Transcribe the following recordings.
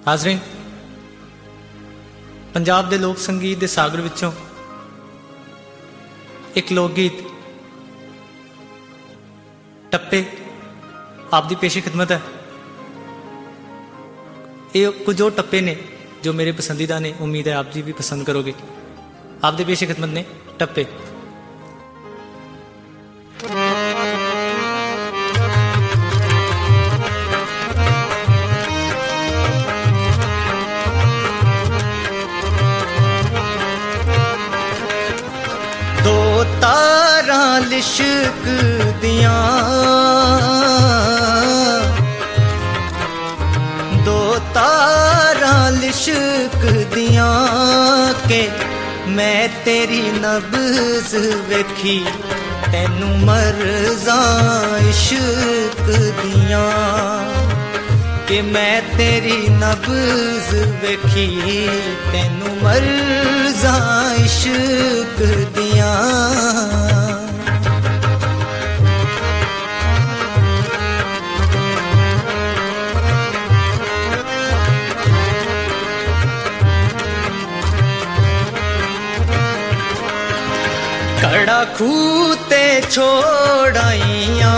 ਹਾਜ਼ਰੀਨ, ਪੰਜਾਬ ਦੇ ਲੋਕ ਸੰਗੀਤ ਦੇ ਸਾਗਰ ਵਿੱਚੋਂ ਇੱਕ ਲੋਕ ਗੀਤ ਟੱਪੇ ਆਪ ਦੀ ਪੇਸ਼ੀ ਖਿਦਮਤ ਹੈ। ਇਹ ਕੁਝ ਉਹ ਟੱਪੇ ਨੇ ਜੋ ਮੇਰੇ ਪਸੰਦੀਦਾ ਨੇ। ਉਮੀਦ ਹੈ ਆਪ ਜੀ ਵੀ ਪਸੰਦ ਕਰੋਗੇ। ਆਪ ਦੀ ਪੇਸ਼ੀ ਖਿਦਮਤ ਨੇ ਟੱਪੇ। ਦੋ ਤਾਰਾਂ ਲਿਸ਼ਕ ਦੀਆਂ, ਦੋ ਤਾਰਾਂ ਲਿਸ਼ਕ ਦੀਆਂ ਕਿ ਮੈਂ ਤੇਰੀ ਨਬਜ਼ ਵੇਖੀ, ਤੈਨੂੰ ਮਰਜ਼ਾਂ ਇਸ਼ਕ ਦੀਆਂ ਕਿ ਮੈਂ ਤੇਰੀ ਨਬਜ਼ ਵੇਖੀ, ਤੈਨੂੰ ਮਰਜ਼ਾਂ ਇਸ਼ਕ ਦੀਆਂ। ਕੜਾ ਖੂਹ ਤੇ ਛੋੜਾਈਆਂ,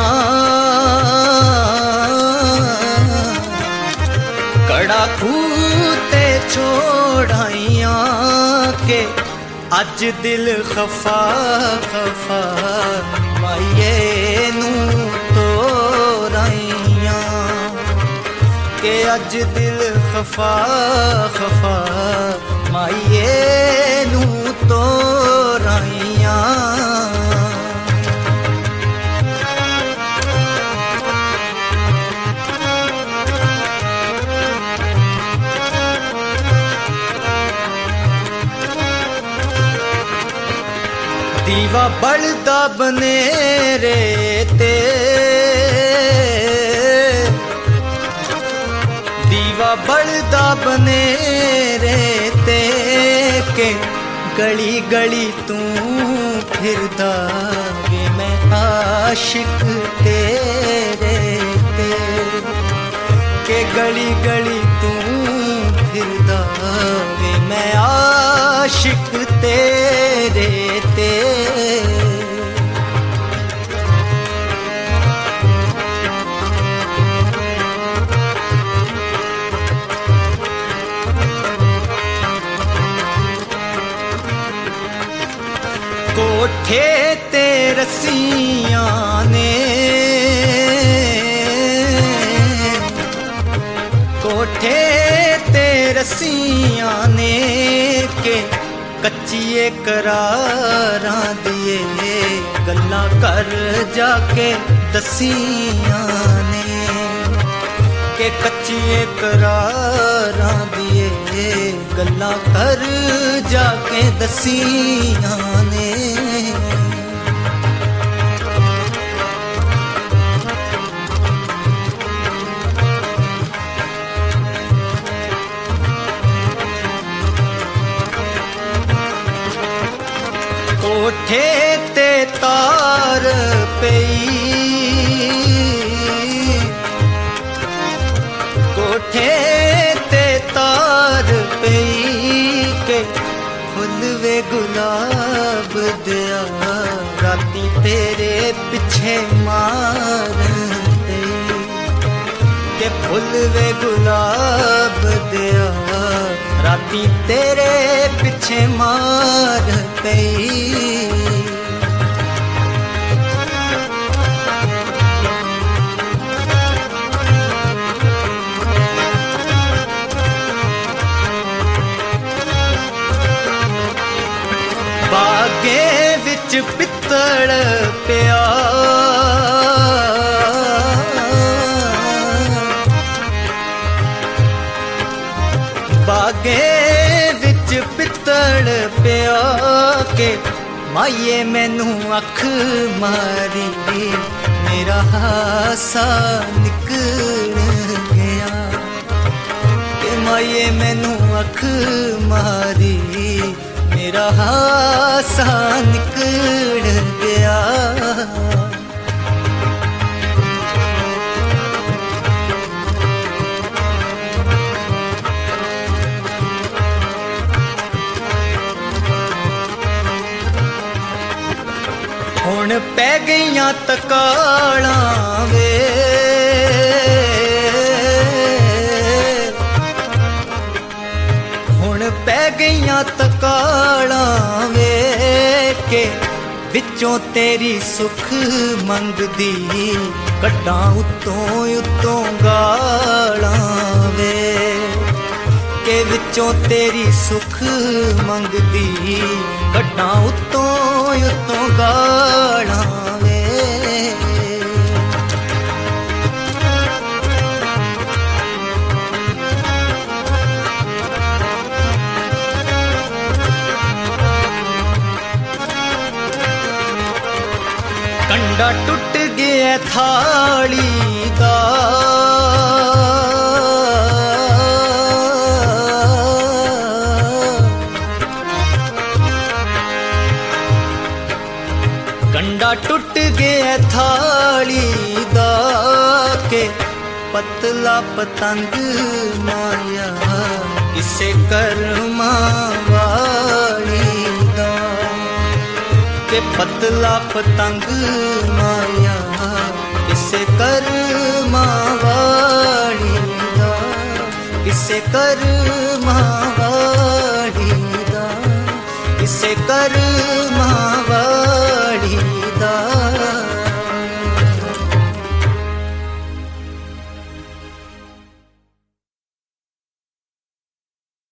ਕੜਾ ਖੂਹ ਤੇ ਛੋੜਾਈਆਂ ਕਿ ਅੱਜ ਦਿਲ ਖਫਾ ਖਫਾ ਮਾਈਏ ਨੂੰ ਤੋਰਾਈਆਂ, ਕਿ ਅੱਜ ਦਿਲ ਖਫਾ ਖਫਾ ਮਾਈਏ ਨੂੰ ਤੋਰਾਈਆਂ। ਦੀਵਾ ਬਲਦਾ ਬਨੇਰੇ ਤੇ, ਦੀਵਾ ਬਲਦਾ ਬਨੇਰੇ ਤੇ ਕਿ ਗਲੀ ਗਲੀ ਤੂੰ ਫਿਰਦਾ ਵੇ, ਮੈਂ ਆਸ਼ਿਕ ਤੇਰੇ ਤੇ ਕਿ ਗਲੀ ਗਲੀ ਤੂੰ ਫਿਰਦਾ ਵੇ, ਮੈਂ ਆਸ਼ਿਕ ਤੇਰੇ ਤੇ। ਕੋਠੇ ਤੇ ਰੱਸੀਆਂ ਨੇ, ਕੋਠੇ ਤੇ ਰੱਸੀਆਂ ਨੇ ਕਿ ਕੱਚੀਏ ਕਰਾਰਾਂ ਦੀਏ ਗੱਲਾਂ ਕਰ ਜਾ ਕੇ ਦਸੀਆਂ ਨੇ, ਕਿ ਕੱਚੀਏ ਕਰਾਰਾਂ ਦੀਏ ਗੱਲਾਂ ਕਰ ਜਾ ਕੇ ਦਸੀਆਂ ਨੇ। ਕੋਠੇ ਤੇ ਤਾਰ ਪਈ, ਕੋਠੇ ਤੇ ਤਾਰ ਪਈ ਕਿ ਫੁੱਲ ਵੇ ਗੁਲਾਬ ਦਿਆ ਰਾਤੀ ਤੇਰੇ ਪਿੱਛੇ ਮਾਰਦੇ, ਕਿ ਫੁੱਲ ਵੇ ਗੁਲਾਬ ਦਿਆ ਰਾਤੀ ਤੇਰੇ ਪਿੱਛੇ ਮਾਰ ਪਈ। ਬਾਗੇ ਵਿੱਚ ਪਿੱਤਲ ਪਿਆ, ਬਾਗੇ ਵਿੱਚ ਪਿੱਤਲ ਪਿਆ ਕਿ ਮਾਈਏ ਮੈਨੂੰ ਅੱਖ ਮਾਰੀ, ਮੇਰਾ ਹਾਸਾ ਨਿਕਲ ਗਿਆ, ਕਿ ਮਾਈਏ ਮੈਨੂੰ ਅੱਖ ਮਾਰੀ, ਮੇਰਾ ਹਾਸਾ ਨਿਕਲ ਗਿਆ। ਹੁਣ ਪੈ ਗਈਆਂ ਤਕਾਲਾਂ ਵੇ ਹੁਣ ਪੈ ਗਈਆਂ ਤਕਾਲਾਂ ਵੇ ਕੇ ਵਿੱਚੋਂ ਤੇਰੀ ਸੁੱਖ ਮੰਗਦੀ ਕੱਢਾਂ ਉੱਤੋਂ ਉੱਤੋਂ ਗਾਲਾਂ ਵੇ ਕੇ ਵਿੱਚੋਂ ਤੇਰੀ ਸੁੱਖ ਮੰਗਦੀ ਕੱਢਾਂ ਉੱਤੋਂ ਉੱਤੋਂ ਗਾਲਾਂ ਵੇ ਕੰਡਾ ਟੁੱਟ ਗਿਆ ਥਾਲੀ ਦਾ ਕੰਡਾ ਟੁੱਟ ਗਿਆ ਥਾਲੀ ਦਾ ਕੇ ਪਤਲਾ ਪਤੰਗ ਮਾਇਆ ਕਿਸੇ ਕਰਮਾਂ ਵਾਲੀ ਦਾ ਕੇ ਪਤਲਾ ਪਤੰਗ ਮਾਇਆ ਕਿਸੇ ਕਰਮਾਂ ਵਾਲੀ ਦਾ ਕਿਸੇ ਕਰਮਾਂ ਵਾਲੀ ਦਾ ਕਿਸੇ ਕਰਮਾਂ ਵਾਲੀ ਦਾ